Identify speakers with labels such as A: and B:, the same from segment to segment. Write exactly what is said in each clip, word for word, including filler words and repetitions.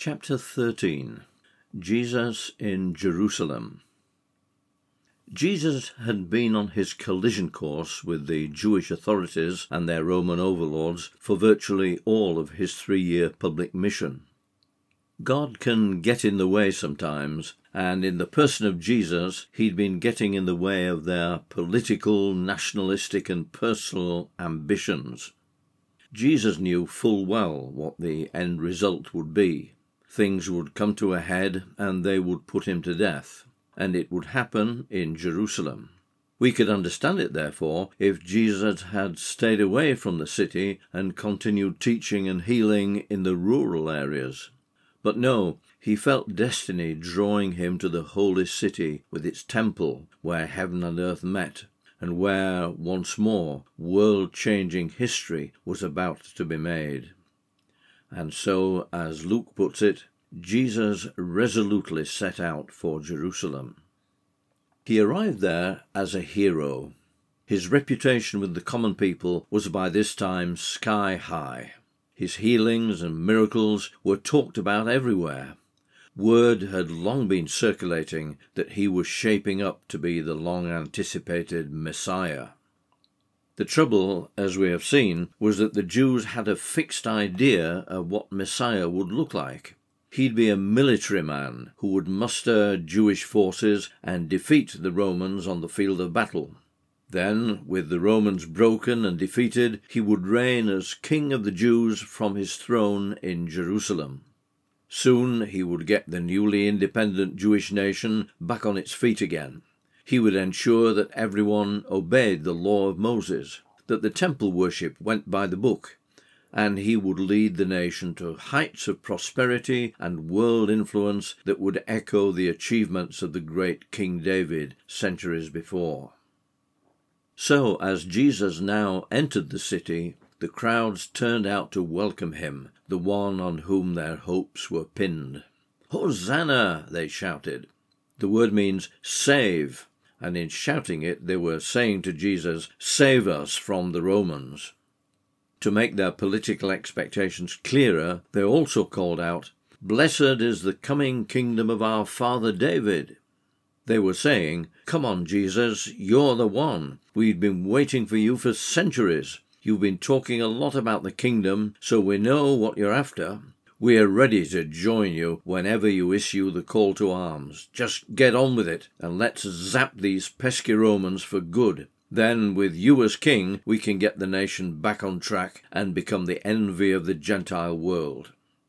A: Chapter thirteen. Jesus in Jerusalem. Jesus had been on his collision course with the Jewish authorities and their Roman overlords for virtually all of his three-year public mission. God can get in the way sometimes, and in the person of Jesus, he'd been getting in the way of their political, nationalistic, and personal ambitions. Jesus knew full well what the end result would be. Things would come to a head, and they would put him to death, and it would happen in Jerusalem. We could understand it, therefore, if Jesus had stayed away from the city and continued teaching and healing in the rural areas. But no, he felt destiny drawing him to the holy city with its temple, where heaven and earth met, and where, once more, world-changing history was about to be made. And so, as Luke puts it, Jesus resolutely set out for Jerusalem. He arrived there as a hero. His reputation with the common people was by this time sky high. His healings and miracles were talked about everywhere. Word had long been circulating that he was shaping up to be the long-anticipated Messiah. The trouble, as we have seen, was that the Jews had a fixed idea of what Messiah would look like. He'd be a military man who would muster Jewish forces and defeat the Romans on the field of battle. Then, with the Romans broken and defeated, he would reign as King of the Jews from his throne in Jerusalem. Soon he would get the newly independent Jewish nation back on its feet again. He would ensure that everyone obeyed the law of Moses, that the temple worship went by the book, and he would lead the nation to heights of prosperity and world influence that would echo the achievements of the great King David centuries before. So, as Jesus now entered the city, the crowds turned out to welcome him, the one on whom their hopes were pinned. "Hosanna!" they shouted. The word means save, and in shouting it they were saying to Jesus, "Save us from the Romans." To make their political expectations clearer, they also called out, "Blessed is the coming kingdom of our father David." They were saying, "Come on, Jesus, you're the one. We've been waiting for you for centuries. You've been talking a lot about the kingdom, so we know what you're after. We're ready to join you whenever you issue the call to arms. Just get on with it, and let's zap these pesky Romans for good. Then, with you as king, we can get the nation back on track and become the envy of the Gentile world."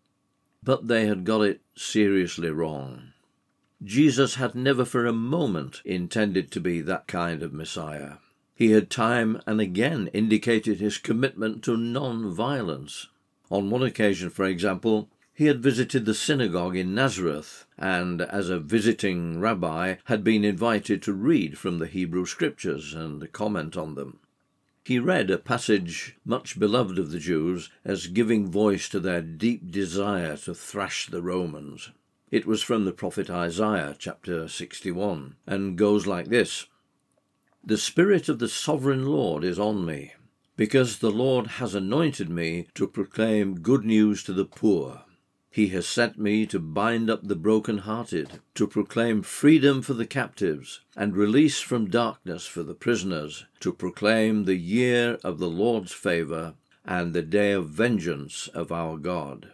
A: But they had got it seriously wrong. Jesus had never for a moment intended to be that kind of Messiah. He had time and again indicated his commitment to non-violence. On one occasion, for example, he had visited the synagogue in Nazareth and, as a visiting rabbi, had been invited to read from the Hebrew Scriptures and comment on them. He read a passage much beloved of the Jews as giving voice to their deep desire to thrash the Romans. It was from the prophet Isaiah, chapter sixty-one, and goes like this: "The Spirit of the Sovereign Lord is on me, because the Lord has anointed me to proclaim good news to the poor. He has sent me to bind up the broken-hearted, to proclaim freedom for the captives, and release from darkness for the prisoners, to proclaim the year of the Lord's favour, and the day of vengeance of our God."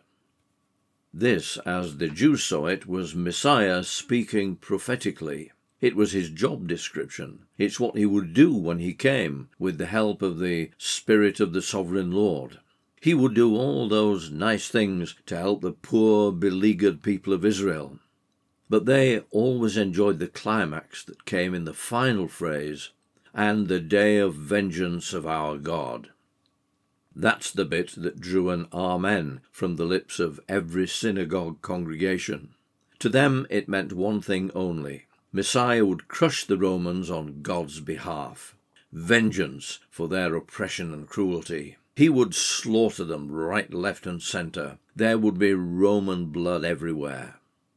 A: This, as the Jews saw it, was Messiah speaking prophetically. It was his job description. It's what he would do when he came, with the help of the Spirit of the Sovereign Lord. He would do all those nice things to help the poor, beleaguered people of Israel. But they always enjoyed the climax that came in the final phrase, "and the day of vengeance of our God." That's the bit that drew an amen from the lips of every synagogue congregation. To them it meant one thing only: Messiah would crush the Romans on God's behalf. Vengeance for their oppression and cruelty. He would slaughter them right, left, and centre. There would be Roman blood everywhere.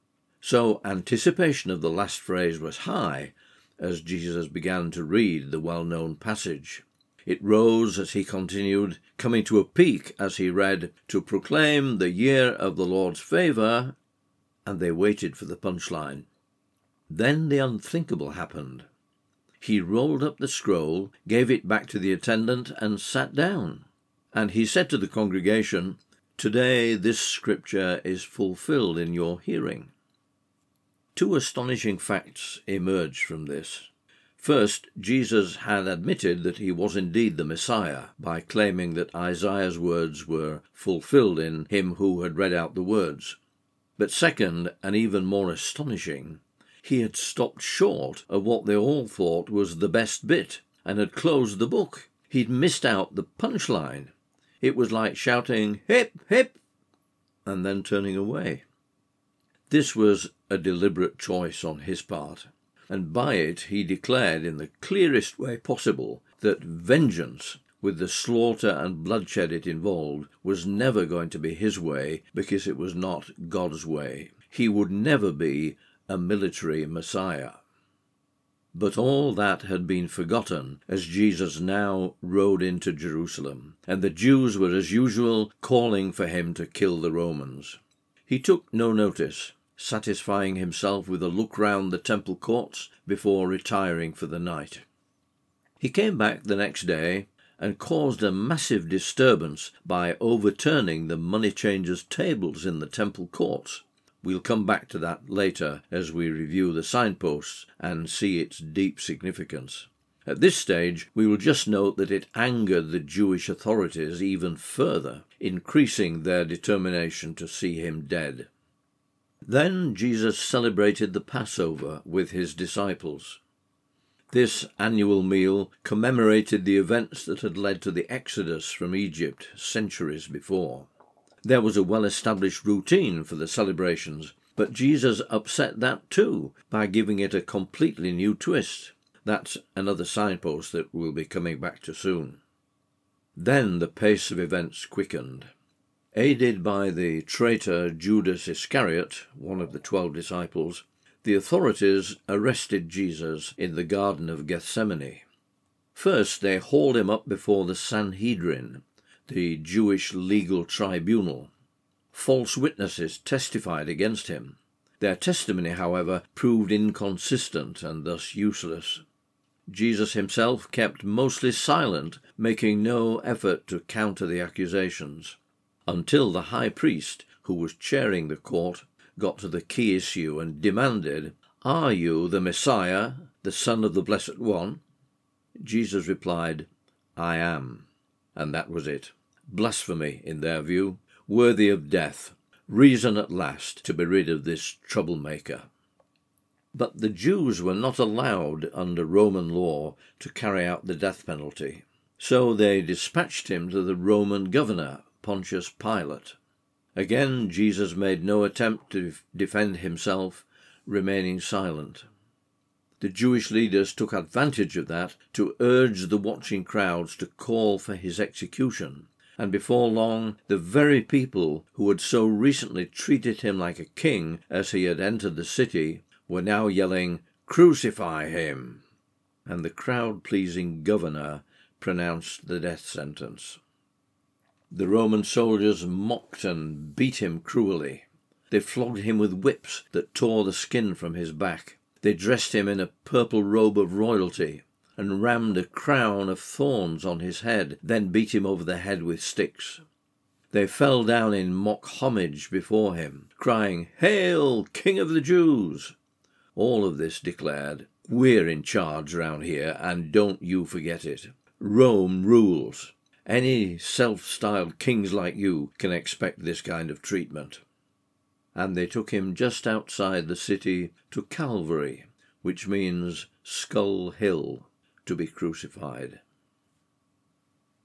A: So anticipation of the last phrase was high as Jesus began to read the well-known passage. It rose as he continued, coming to a peak as he read, "To proclaim the year of the Lord's favour," and they waited for the punchline. Then the unthinkable happened. He rolled up the scroll, gave it back to the attendant, and sat down. And he said to the congregation, "Today this scripture is fulfilled in your hearing." Two astonishing facts emerged from this. First, Jesus had admitted that he was indeed the Messiah by claiming that Isaiah's words were fulfilled in him who had read out the words. But second, and even more astonishing, he had stopped short of what they all thought was the best bit and had closed the book. He'd missed out the punchline. It was like shouting, "Hip, hip," and then turning away. This was a deliberate choice on his part, and by it he declared in the clearest way possible that vengeance, with the slaughter and bloodshed it involved, was never going to be his way because it was not God's way. He would never be a military Messiah. But all that had been forgotten as Jesus now rode into Jerusalem, and the Jews were as usual calling for him to kill the Romans. He took no notice, satisfying himself with a look round the temple courts before retiring for the night. He came back the next day and caused a massive disturbance by overturning the money changers' tables in the temple courts. We'll come back to that later as we review the signposts and see its deep significance. At this stage, we will just note that it angered the Jewish authorities even further, increasing their determination to see him dead. Then Jesus celebrated the Passover with his disciples. This annual meal commemorated the events that had led to the Exodus from Egypt centuries before. There was a well-established routine for the celebrations, but Jesus upset that too by giving it a completely new twist. That's another signpost that we'll be coming back to soon. Then the pace of events quickened. Aided by the traitor Judas Iscariot, one of the twelve disciples, the authorities arrested Jesus in the Garden of Gethsemane. First, they hauled him up before the Sanhedrin, the Jewish legal tribunal. False witnesses testified against him. Their testimony, however, proved inconsistent and thus useless. Jesus himself kept mostly silent, making no effort to counter the accusations, until the high priest, who was chairing the court, got to the key issue and demanded, "Are you the Messiah, the Son of the Blessed One?" Jesus replied, "I am." And that was it. Blasphemy, in their view, worthy of death, reason at last to be rid of this troublemaker. But the Jews were not allowed under Roman law to carry out the death penalty, so they dispatched him to the Roman governor, Pontius Pilate. Again, Jesus made no attempt to defend himself, remaining silent. The Jewish leaders took advantage of that to urge the watching crowds to call for his execution, and before long the very people who had so recently treated him like a king as he had entered the city were now yelling, "Crucify him!" And the crowd-pleasing governor pronounced the death sentence. The Roman soldiers mocked and beat him cruelly. They flogged him with whips that tore the skin from his back. They dressed him in a purple robe of royalty and rammed a crown of thorns on his head, then beat him over the head with sticks. They fell down in mock homage before him, crying, "Hail, King of the Jews!" All of this declared, "We're in charge round here, and don't you forget it. Rome rules. Any self-styled kings like you can expect this kind of treatment." And they took him just outside the city to Calvary, which means Skull Hill, to be crucified.